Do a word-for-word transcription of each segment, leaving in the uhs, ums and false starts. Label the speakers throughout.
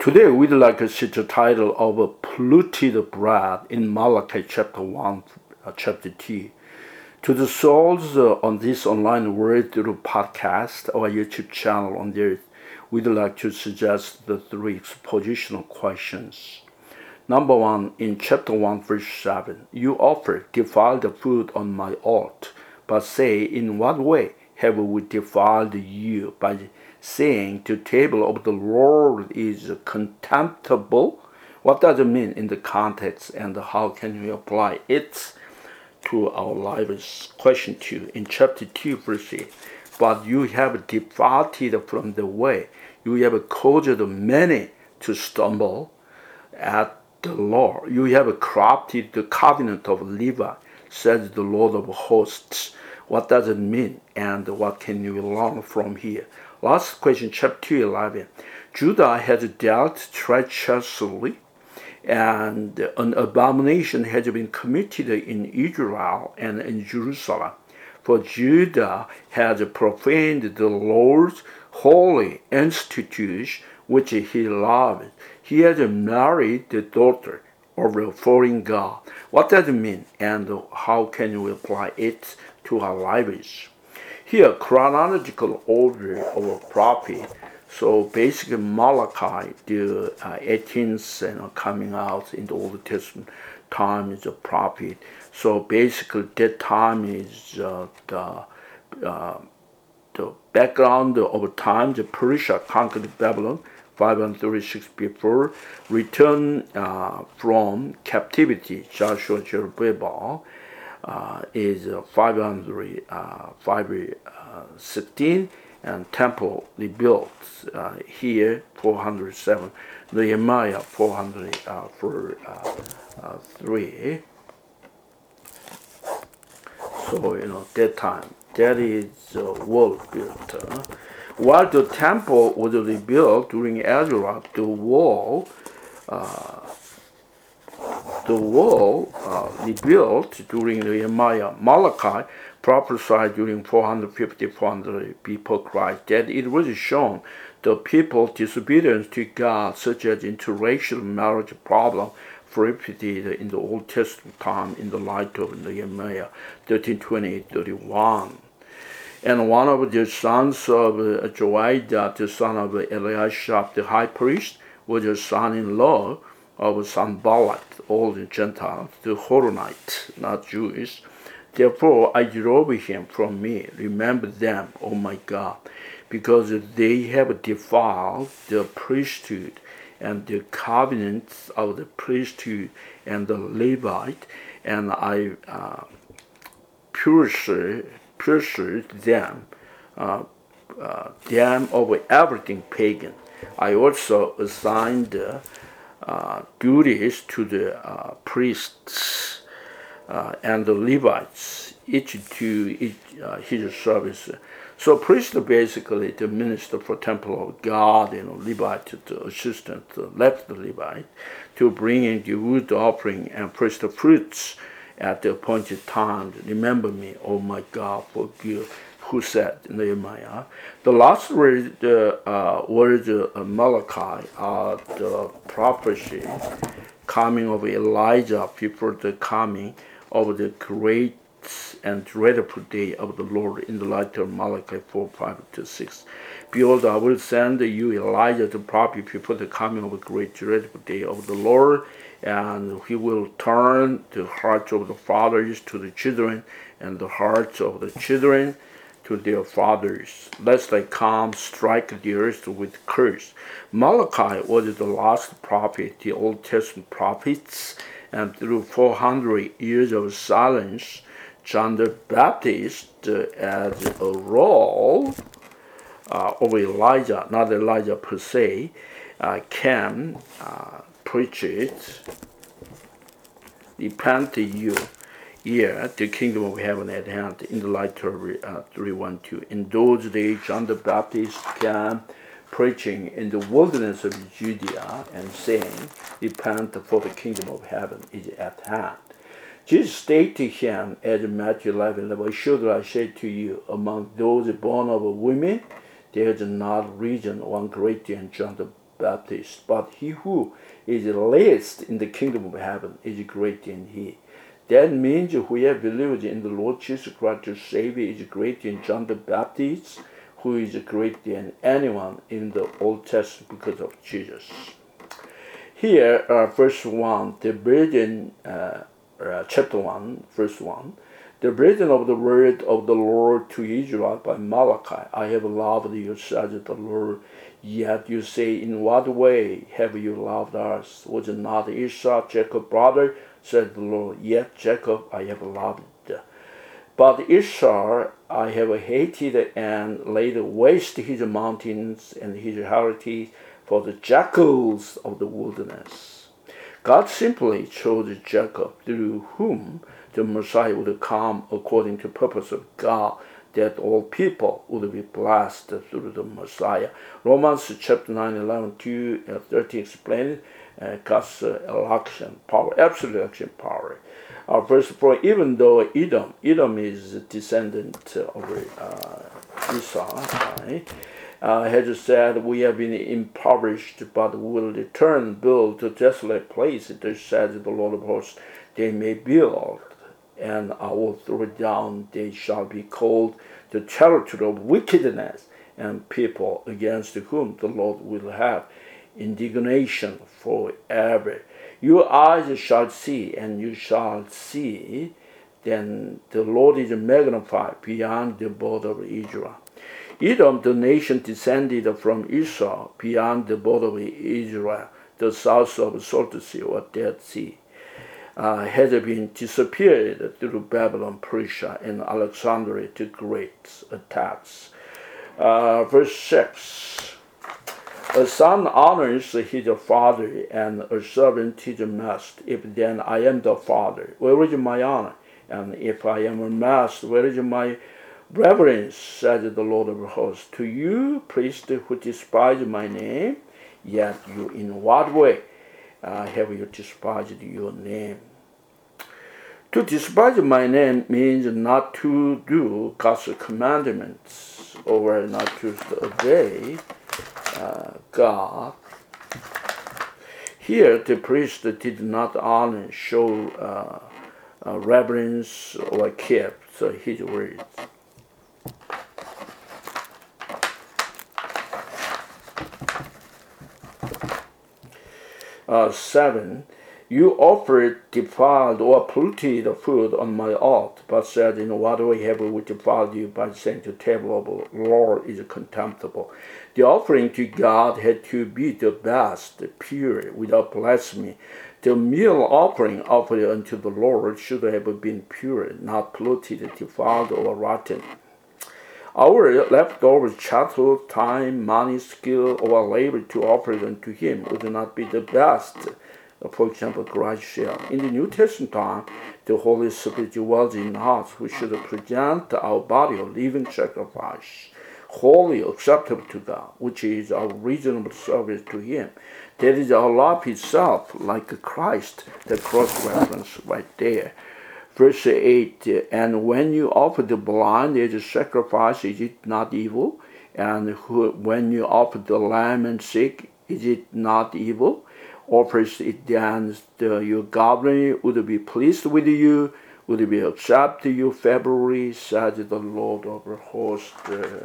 Speaker 1: Today we'd like to see the title of Polluted Bread in Malachi chapter one, uh, chapter two. To the souls uh, on this online Word through podcast or YouTube channel on there, we'd like to suggest the three expositional questions. Number one, in chapter one, verse seven, you offer defiled food on my altar, but say, in what way have we defiled you? By saying the table of the Lord is contemptible. What does it mean in the context, and how can we apply it to our lives? Question two, in chapter two, verse eight, but you have departed from the way, you have caused many to stumble at the law. You have corrupted the covenant of Levi, says the Lord of hosts. What does it mean, and what can you learn from here? Last question, chapter eleven. Judah has dealt treacherously, and an abomination has been committed in Israel and in Jerusalem. For Judah has profaned the Lord's holy institution, which he loved. He has married the daughter of a foreign god. What does it mean, and how can we apply it to our lives? Here, chronological order of a prophet. So basically, Malachi, the uh, eighteenth you know, coming out in the Old Testament time is a prophet. So basically, that time is uh, the uh, the background of time. The Persia conquered Babylon, five thirty-six before, return uh, from captivity. Joshua Jeroboam uh, is uh, five hundred sixteen, and temple rebuilt uh, here four hundred seven. Nehemiah four hundred three. So you know that time that is uh, wall built. Uh, while the temple was rebuilt during Ezra, the wall, uh, the wall uh, rebuilt during Nehemiah. Malachi prophesied during four hundred fifty to four hundred before Christ that it was shown the people's disobedience to God, such as interracial marriage problem, repeated in the Old Testament time in the light of Nehemiah thirteen twenty-eight thirty-one. And one of the sons of uh, Joiada, the son of Eliashib, the high priest, was a son-in-law of Sanballat, all the Gentiles, the Horonite, not Jews. Therefore I drove him from me. Remember them, O my God, because they have defiled the priesthood and the covenants of the priesthood and the Levite, and I uh, pursued, pursued them, uh, uh, them over everything pagan. I also assigned uh, uh, duties to the uh, priests uh, and the Levites, each to each, uh, his service. So priest basically the minister for temple of God, you know, Levite, the assistant, the left the Levite, to bring in the wood offering and first the fruits at the appointed time. Remember me, oh my God, forgive. Who said Nehemiah? The last word, the uh, word uh, Malachi, uh, the prophecy coming of Elijah before the coming of the great and dreadful day of the Lord in the light of Malachi four, five to six. Behold, I will send you Elijah the prophet before the coming of a great dreadful day of the Lord, and he will turn the hearts of the fathers to the children, and the hearts of the children to their fathers, lest I come strike the earth with curse. Malachi was the last prophet, the Old Testament prophets, and through four hundred years of silence, John the Baptist uh, as a role uh, of Elijah, not Elijah per se, uh, can uh, preach it. Repent to you, yeah, the kingdom of heaven at hand, in the light of uh, three one two. In those days, John the Baptist came preaching in the wilderness of Judea and saying, repent, for the kingdom of heaven is at hand. Jesus stated to him, as in Matthew eleven, assuredly I say to you, among those born of women, there is not risen one greater than John the Baptist, but he who is least in the kingdom of heaven is greater than he. That means whoever believes in the Lord Jesus Christ as Savior is greater than John the Baptist, who is greater than anyone in the Old Testament because of Jesus. Here, uh, verse one, the virgin, uh, uh, chapter one, verse one, the virgin of the word of the Lord to Israel by Malachi. I have loved you, says the Lord. Yet you say, in what way have you loved us? Was it not Esau, Jacob's brother? Said the Lord. Yet Jacob I have loved. But Esau I have hated and laid waste his mountains and his heritage for the jackals of the wilderness. God simply chose Jacob, through whom the Messiah would come according to the purpose of God, that all people would be blessed through the Messiah. Romans chapter nine, eleven, two, and thirteen explain uh, God's uh, election power, absolute election power. Uh, verse four, even though Edom, Edom is a descendant of uh, Esau, right? Uh, has said, we have been impoverished, but will return, build a desolate place. It says the Lord of hosts, they may build, and I will throw it down. They shall be called the territory of wickedness, and people against whom the Lord will have indignation forever. Your eyes shall see, and you shall see, then the Lord is magnified beyond the border of Israel. Edom, the nation descended from Esau, beyond the border of Israel, the south of Salt Sea or Dead Sea, uh, had been disappeared through Babylon, Persia, and Alexandria the Great attacks. Uh, verse six, a son honors his father, and a servant his master. If then I am the father, where is my honor? And if I am a master, where is my reverence, said the Lord of hosts, to you, priests who despise my name, yet you in what way uh, have you despised your name? To despise my name means not to do God's commandments or not to obey uh, God. Here, the priest did not honor, show uh, uh, reverence, or keep his words. Uh, seven, you offered defiled or polluted food on my altar, but said, in what way have we defiled you by saying the table of the Lord is contemptible? The offering to God had to be the best, pure, without blasphemy. The meal offering offered unto the Lord should have been pure, not polluted, defiled, or rotten. Our leftover chattel, time, money, skill, or labor to offer unto him would not be the best. For example, Christ's share. In the New Testament time, the Holy Spirit dwells in us, who should present our body a living sacrifice, holy, acceptable to God, which is our reasonable service to him. That is our life itself, like Christ, the cross reference right there. Verse eight, and when you offer the blind as a sacrifice, is it not evil? And who, when you offer the lame and sick, is it not evil? Offers it then the, your governor would be pleased with you, would be accept you favorably, says the Lord of hosts.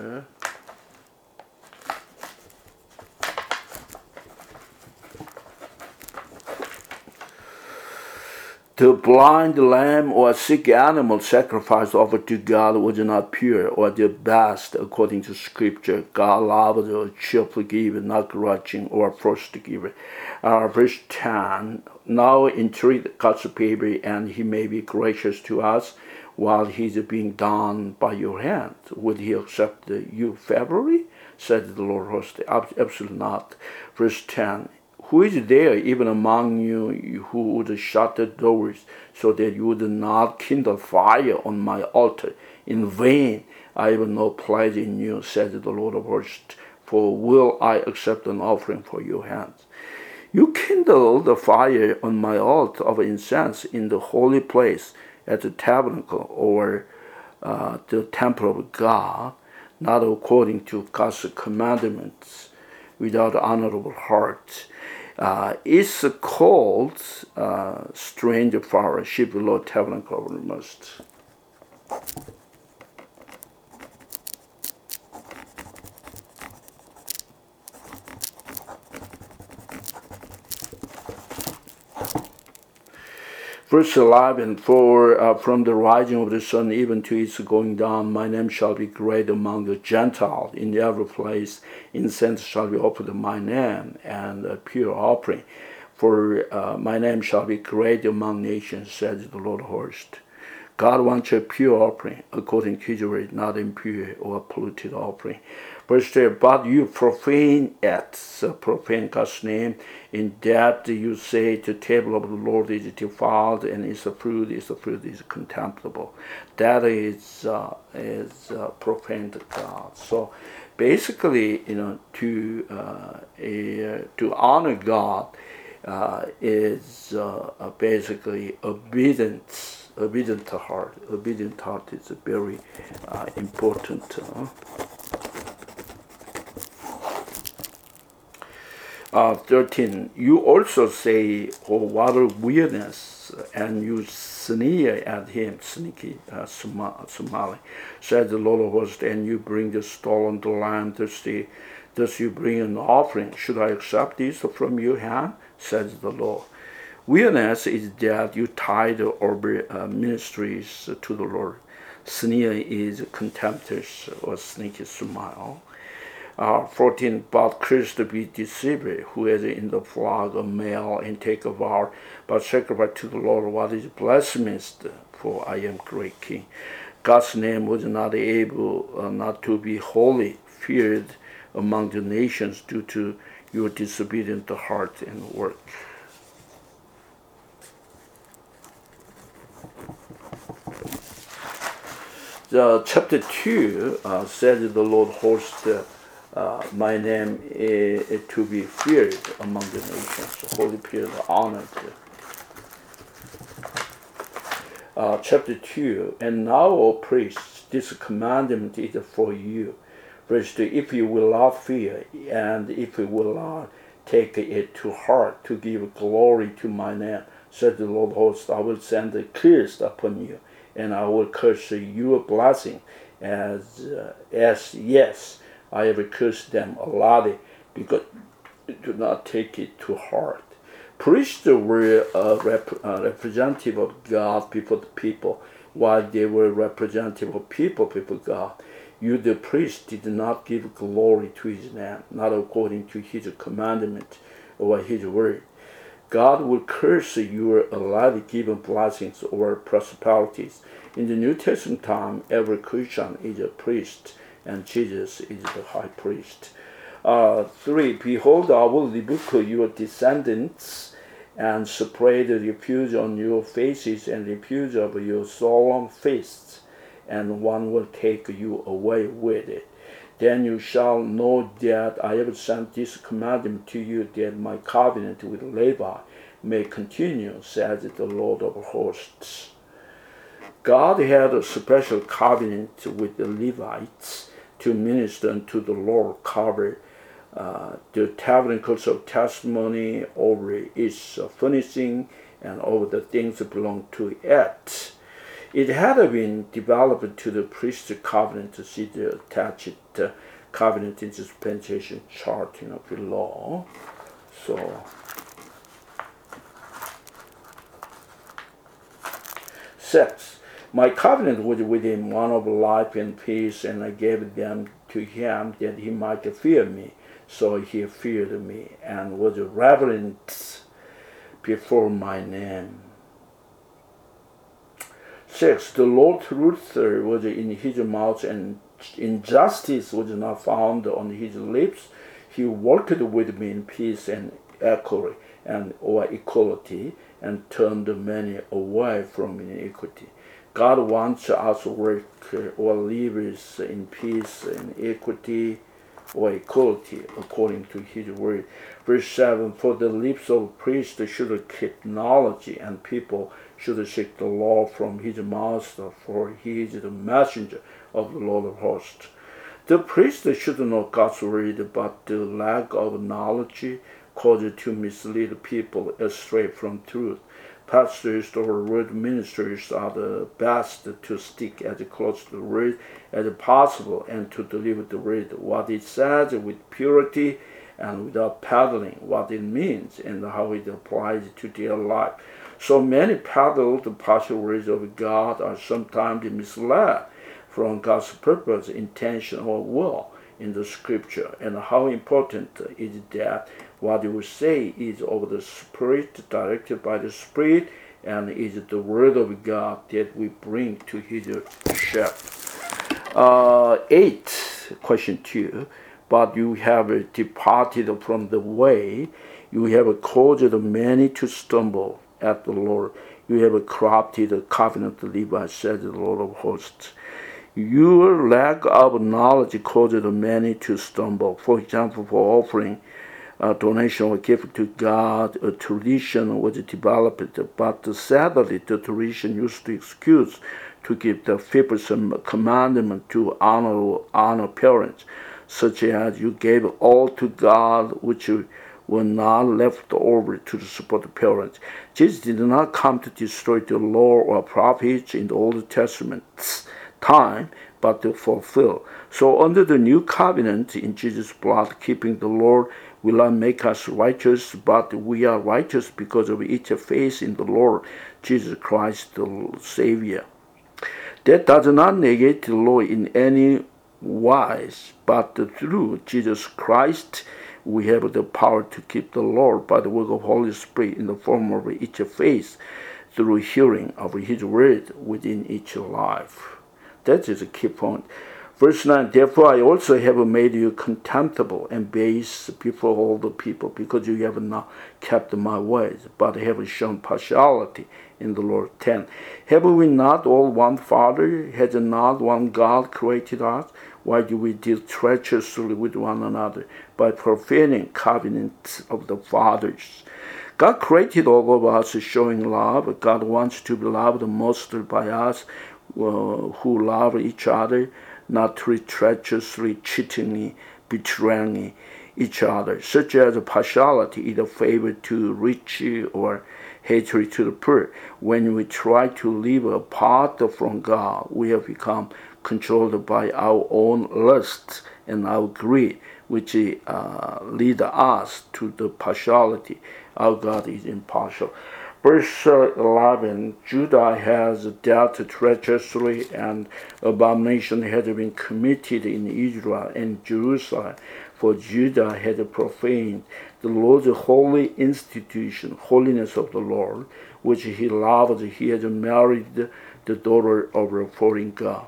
Speaker 1: The blind lamb or sick animal sacrifice offered to God was not pure or the best according to Scripture. God loves a cheerful giver, not grudging or forced giver. Uh, verse ten, now entreat God's favor, and he may be gracious to us while he is being done by your hand. Would he accept you favorably? Said the Lord host. Absolutely not. Verse ten, who is there even among you who would shut the doors so that you would not kindle fire on my altar? In vain I have no pleasure in you, said the Lord of hosts, for will I accept an offering for your hands? You kindle the fire on my altar of incense in the holy place at the tabernacle or uh, the temple of God, not according to God's commandments, without honorable heart. Uh, it's called uh, strange flower, sheep Lord tabernacle must. Verse eleven, for uh, from the rising of the sun even to its going down, my name shall be great among the Gentiles. In every place incense shall be offered to my name, and a pure offering. For uh, my name shall be great among nations, says the Lord of hosts. God wants a pure offering, according to his word, not impure or polluted offering. Verse three, but you profane it, so profane God's name, in that you say the table of the Lord is defiled, and its fruit, its fruit is contemptible. That is uh, is uh, profane to God. So basically, you know, to uh, a, to honor God uh, is uh, basically obedience. Obedient heart. Obedient heart is very uh, important. Uh, uh, thirteen. You also say, "Oh, what a weirdness!" and you sneer at him, sneaky uh, Somali, said the Lord of hosts, and you bring the stolen the lamb, thirsty. Thus you bring an offering. Should I accept this from your hand? Says the Lord. Weirdness is that you tithe over uh, ministries to the Lord. Sneer is contemptuous or sneaky smile. Uh, fourteen. But Christ be deceived, who is in the flock a male and take a vow, but sacrifice to the Lord what is blasphemous, for I am great king. God's name was not able uh, not to be holy, feared among the nations due to your disobedient heart and work. The chapter two uh, says the Lord hosts uh, uh, my name is, is to be feared among the nations, holy period, honored. Uh, chapter two, and now, O priests, this commandment is for you. Verse two, if you will not fear, and if you will not take it to heart to give glory to my name, said the Lord hosts, I will send a curse upon you, and I will curse your blessing as, uh, as yes, I have cursed them already, because you do not take it to heart. Priests were a, rep, a representative of God before the people, while they were representative of people before God. You, the priest, did not give glory to his name, not according to his commandment or his word. God will curse your already given blessings or prosperities. In the New Testament time, every Christian is a priest, and Jesus is the high priest. Uh, three, behold, I will rebuke your descendants and spread refuge on your faces and refuge of your solemn feasts, and one will take you away with it. Then you shall know that I have sent this commandment to you, that my covenant with Levi may continue, says the Lord of hosts. God had a special covenant with the Levites to minister unto the Lord, cover uh, the tabernacles of testimony over its uh, furnishing and over the things that belong to it. It had been developed to the priestly covenant, to see the attached uh, covenant in this dispensation chart, you know, below. So, six. My covenant was with him, one of life and peace, and I gave them to him that he might fear me. So he feared me and was reverent before my name. Six. The Lord's truth was in his mouth, and injustice was not found on his lips. He worked with me in peace and equity, and or equality, and turned many away from iniquity. God wants us to work or live in peace and equity or equality according to his word. Verse seven, for the lips of priests should keep knowledge, and people should seek the law from his mouth, for he is the messenger of the Lord of hosts. The priest should know God's word, but the lack of knowledge causes to mislead people astray from truth. Pastors or word ministers are the best to stick as close to the word as possible and to deliver the word, what it says, with purity and without peddling what it means and how it applies to their life. So many peddle the partial words of God are sometimes misled from God's purpose, intention, or will in the scripture. And how important is that what you say is of the Spirit, directed by the Spirit, and is the word of God that we bring to his shepherd. Uh, eight, question two. But you have departed from the way, you have caused many to stumble at the Lord. You have corrupted the covenant of Levi, says the Lord of hosts. Your lack of knowledge caused many to stumble. For example, for offering a donation or gift to God, a tradition was developed, but sadly the tradition used to excuse to give the fifth commandment to honor, honor parents, such as you gave all to God which were not left over to support the parents. Jesus did not come to destroy the law or prophets in the Old Testament's time, but to fulfill. So under the new covenant in Jesus' blood, keeping the Lord will not make us righteous, but we are righteous because of each faith in the Lord Jesus Christ, the Savior. That does not negate the law in any wise, but through Jesus Christ we have the power to keep the law by the work of Holy Spirit in the form of each faith through hearing of his word within each life. That is a key point. Verse nine, therefore I also have made you contemptible and base before all the people, because you have not kept my ways, but have shown partiality in the Lord. ten, have we not all one Father? Has not one God created us? Why do we deal treacherously with one another by profaning covenants of the fathers? God created all of us showing love. God wants to be loved mostly by us uh, who love each other, not treacherously, cheatingly, betraying each other, such as partiality, either favor to rich or hatred to the poor. When we try to live apart from God, we have become controlled by our own lusts and our greed, which uh, lead us to the partiality. Our God is impartial. Verse eleven, Judah has dealt treacherously, and abomination has been committed in Israel and Jerusalem, for Judah had profaned the Lord's holy institution, holiness of the Lord, which he loved. He had married the daughter of a foreign god.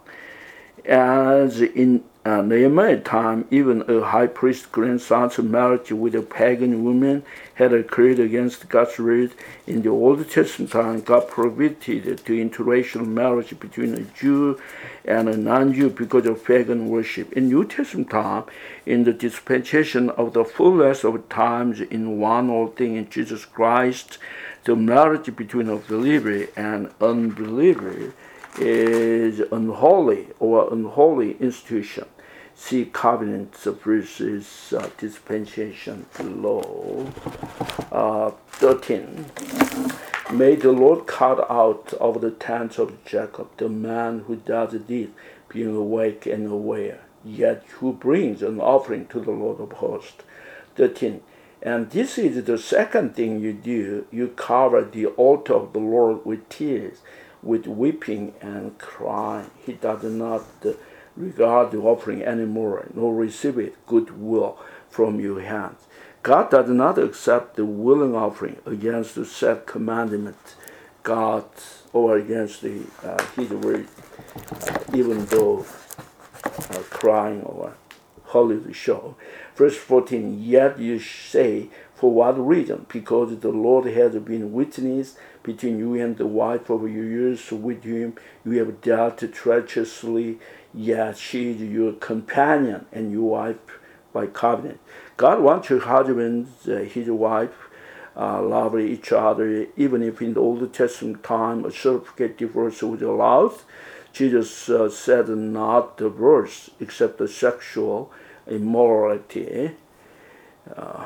Speaker 1: As in uh, Nehemiah's time, even a high priest's grandson's marriage with a pagan woman had occurred against God's word. In the Old Testament time, God prohibited the interracial marriage between a Jew and a non-Jew because of pagan worship. In New Testament time, in the dispensation of the fullness of times in one old thing in Jesus Christ, the marriage between a believer and unbeliever is unholy or unholy institution. See covenants versus uh, dispensation below. Uh, thirteen. May the Lord cut out of the tents of Jacob the man who does this, being awake and aware, yet who brings an offering to the Lord of hosts. thirteen. And this is the second thing you do. You cover the altar of the Lord with tears, with weeping and crying. He does not uh, regard the offering anymore, nor receive it goodwill from your hands. God does not accept the willing offering against the set commandment, God, or against the, uh, his word, uh, even though uh, crying or holy show. Verse fourteen, yet you say, for what reason? Because the Lord has been witness between you and the wife of your years with whom you have dealt treacherously, yet she is your companion and your wife by covenant. God wants your husbands, uh, his wife, uh, love each other, even if in the Old Testament time a certificate divorce was allowed. Jesus uh, said not the worst except the sexual immorality. Uh,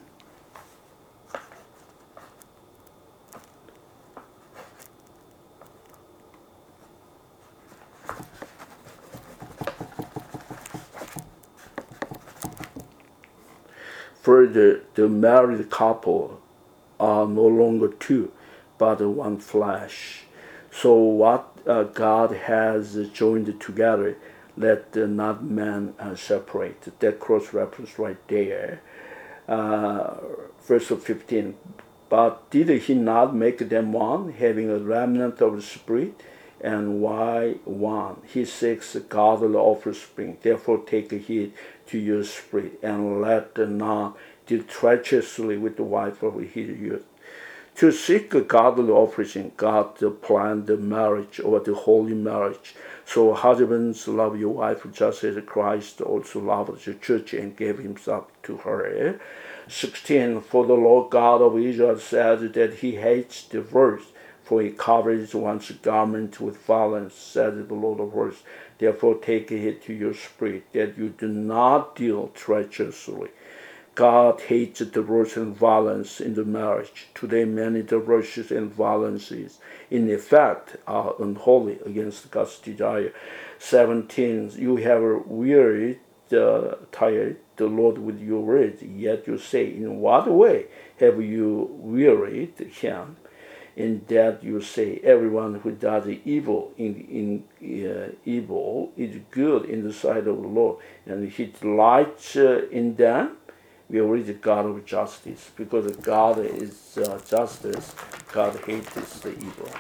Speaker 1: Further, the married couple are no longer two, but one flesh. So what uh, God has joined together, let uh, not man uh, separate. That cross-reference right there. Uh, verse fifteen. But did he not make them one, having a remnant of the spirit? And why one? He seeks godly offspring. Therefore take heed to your spirit, and let not deal treacherously with the wife of his youth. To seek a godly offspring, God planned the marriage, or the holy marriage. So husbands, love your wife just as Christ also loved the church and gave himself to her. sixteen. For the Lord God of Israel says that he hates divorce, for he covers one's garment with violence, says the Lord of hosts. Therefore take heed to your spirit, that you do not deal treacherously. God hates divorce and violence in the marriage. Today many divorces and violences in effect are unholy against God's desire. seventeen. You have wearied, uh, tired the Lord with your words, yet you say, in what way have you wearied him? In that you say, everyone who does evil in, in uh, evil is good in the sight of the Lord, and he delights uh, in them. We are really the God of justice, because God is uh, justice. God hates the evil.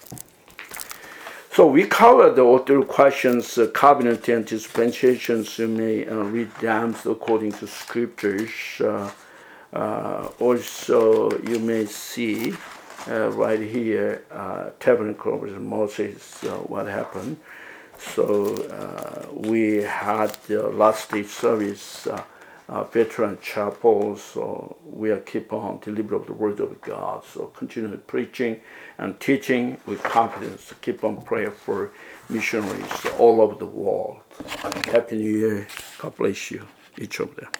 Speaker 1: So we covered all the questions, uh, covenant and dispensations. You may uh, read them according to scriptures. Uh, uh, also, you may see uh, right here, uh, tabernacle with Moses, uh, what happened. So uh, we had the last day service, uh, uh, veteran chapel, so we'll keep on delivering the word of God. So continue preaching and teaching with confidence. Keep on praying for missionaries all over the world. Happy New Year. God bless you, each of them.